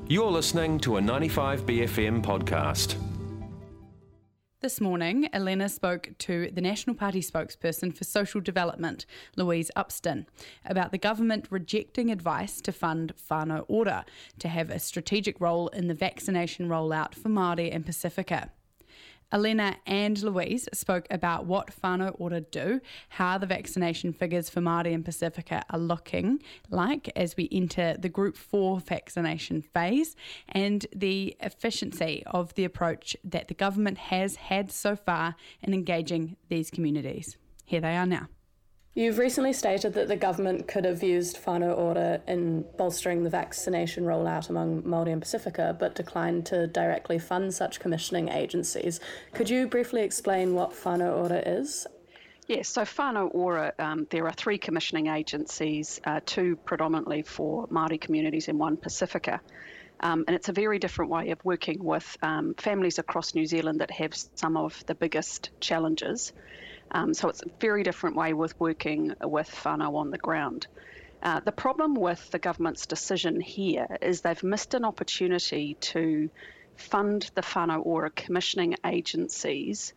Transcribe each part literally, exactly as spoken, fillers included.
You're listening to a ninety-five B F M podcast. This morning, Elena spoke to the National Party spokesperson for social development, Louise Upston, about the government rejecting advice to fund Whānau Ora to have a strategic role in the vaccination rollout for Māori and Pacifica. Elena and Louise spoke about what Whānau Ora do, how the vaccination figures for Māori and Pacifica are looking like as we enter the Group four vaccination phase, and the efficiency of the approach that the government has had so far in engaging these communities. Here they are now. You've recently stated that the government could have used Whānau Ora in bolstering the vaccination rollout among Māori and Pacifica, but declined to directly fund such commissioning agencies. Could you briefly explain what Whānau Ora is? Yes, so Whānau Ora, um, there are three commissioning agencies, uh, two predominantly for Māori communities and one Pacifica. Um, and it's a very different way of working with um, families across New Zealand that have some of the biggest challenges. Um, so it's a very different way with working with whānau on the ground. Uh, the problem with the government's decision here is they've missed an opportunity to fund the Whānau Ora commissioning agencies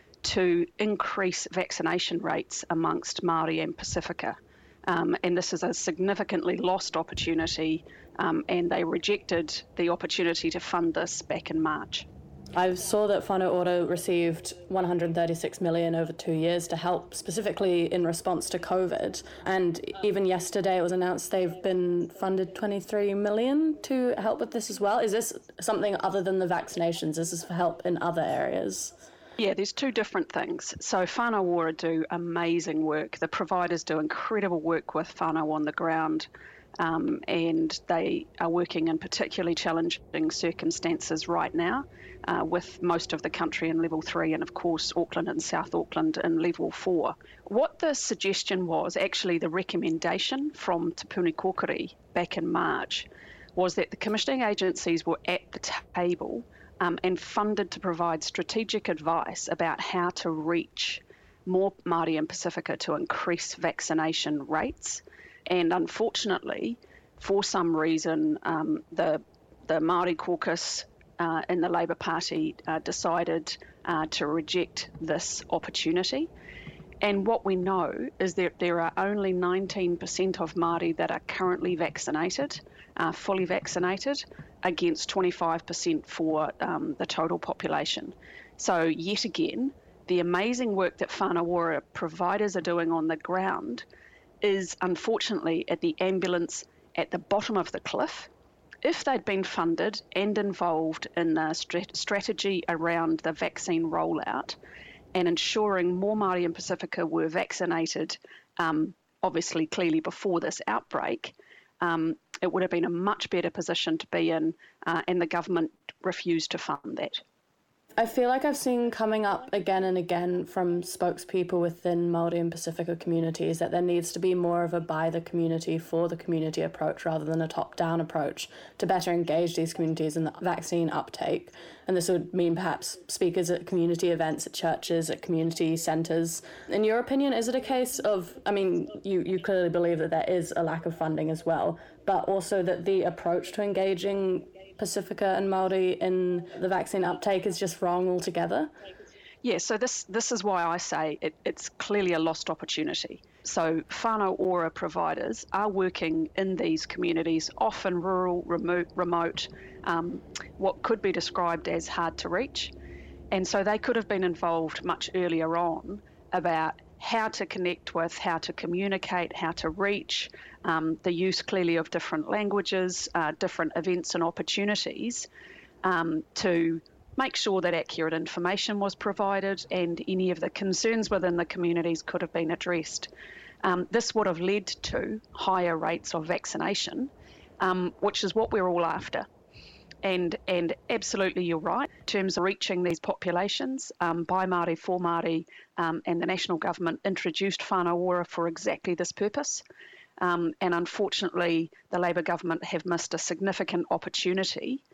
to increase vaccination rates amongst Māori and Pacifica. Um, and this is a significantly lost opportunity, um, and they rejected the opportunity to fund this back in March. I saw that Whānau Ora received one hundred thirty-six million dollars over two years to help specifically in response to COVID. And even yesterday it was announced they've been funded twenty-three million dollars to help with this as well. Is this something other than the vaccinations? Is this for help in other areas? Yeah, there's two different things. So Whānau Ora do amazing work. The providers do incredible work with whānau on the ground. Um, and they are working in particularly challenging circumstances right now uh, with most of the country in level three and of course Auckland and South Auckland in level four. What the suggestion was, actually the recommendation from Te Puni Kōkiri back in March, was that the commissioning agencies were at the table um, and funded to provide strategic advice about how to reach more Māori and Pacifica to increase vaccination rates. And unfortunately, for some reason, um, the the Māori caucus uh, in the Labour Party uh, decided uh, to reject this opportunity. And what we know is that there are only nineteen percent of Māori that are currently vaccinated, uh, fully vaccinated, against twenty-five percent for um, the total population. So yet again, the amazing work that Whānau Ora providers are doing on the ground is unfortunately at the ambulance at the bottom of the cliff. If they'd been funded and involved in the strat- strategy around the vaccine rollout and ensuring more Māori and Pacifica were vaccinated, um, obviously clearly before this outbreak, um, it would have been a much better position to be in, uh, and the government refused to fund that. I feel like I've seen coming up again and again from spokespeople within Māori and Pacifica communities that there needs to be more of a by the community, for the community approach rather than a top-down approach to better engage these communities in the vaccine uptake. And this would mean perhaps speakers at community events, at churches, at community centres. In your opinion, is it a case of, I mean, you, you clearly believe that there is a lack of funding as well, but also that the approach to engaging Pacifica and Māori in the vaccine uptake is just wrong altogether? Yeah, so this this is why I say it, it's clearly a lost opportunity. So Whānau Ora providers are working in these communities, often rural, remote, remote um, what could be described as hard to reach. And so they could have been involved much earlier on about how to connect with, how to communicate, how to reach, um, the use clearly of different languages, uh, different events and opportunities um, to make sure that accurate information was provided and any of the concerns within the communities could have been addressed. Um, this would have led to higher rates of vaccination, um, which is what we're all after. And and absolutely, you're right. In terms of reaching these populations, um, by Māori, for Māori, um, and the national government introduced Whānau Ora for exactly this purpose. Um, and unfortunately, the Labour government have missed a significant opportunity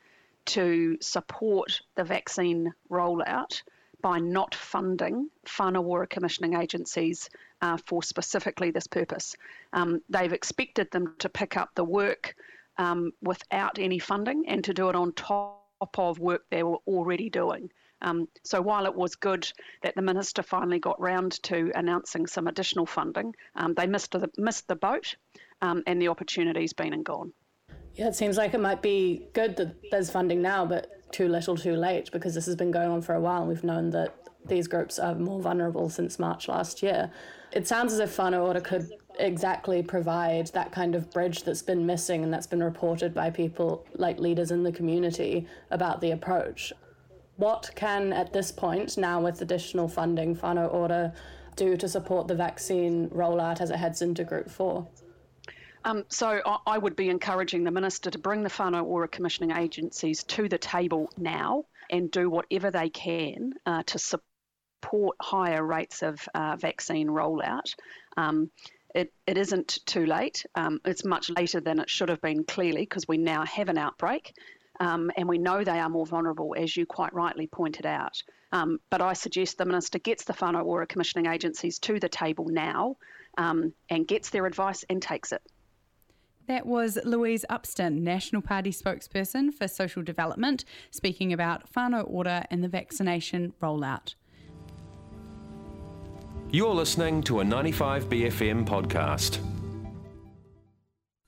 to support the vaccine rollout by not funding Whānau Ora commissioning agencies uh, for specifically this purpose. Um, they've expected them to pick up the work um, without any funding and to do it on top of work they were already doing. Um, so while it was good that the Minister finally got round to announcing some additional funding, um, they missed the, missed the boat um, and the opportunity's been and gone. Yeah, it seems like it might be good that there's funding now, but too little too late, because this has been going on for a while. We've known that these groups are more vulnerable since March last year. It sounds as if whānau ora could exactly provide that kind of bridge that's been missing and that's been reported by people like leaders in the community about the approach. What can, at this point, now with additional funding, whānau ora do to support the vaccine rollout as it heads into Group four? Um, so I, I would be encouraging the Minister to bring the whānau ora commissioning agencies to the table now and do whatever they can uh, to support higher rates of uh, vaccine rollout. Um, it, it isn't too late. Um, it's much later than it should have been, clearly, because we now have an outbreak. Um, and we know they are more vulnerable, as you quite rightly pointed out. Um, but I suggest the Minister gets the whānau ora commissioning agencies to the table now um, and gets their advice and takes it. That was Louise Upston, National Party spokesperson for social development, speaking about whānau ora and the vaccination rollout. You're listening to a ninety-five B F M podcast.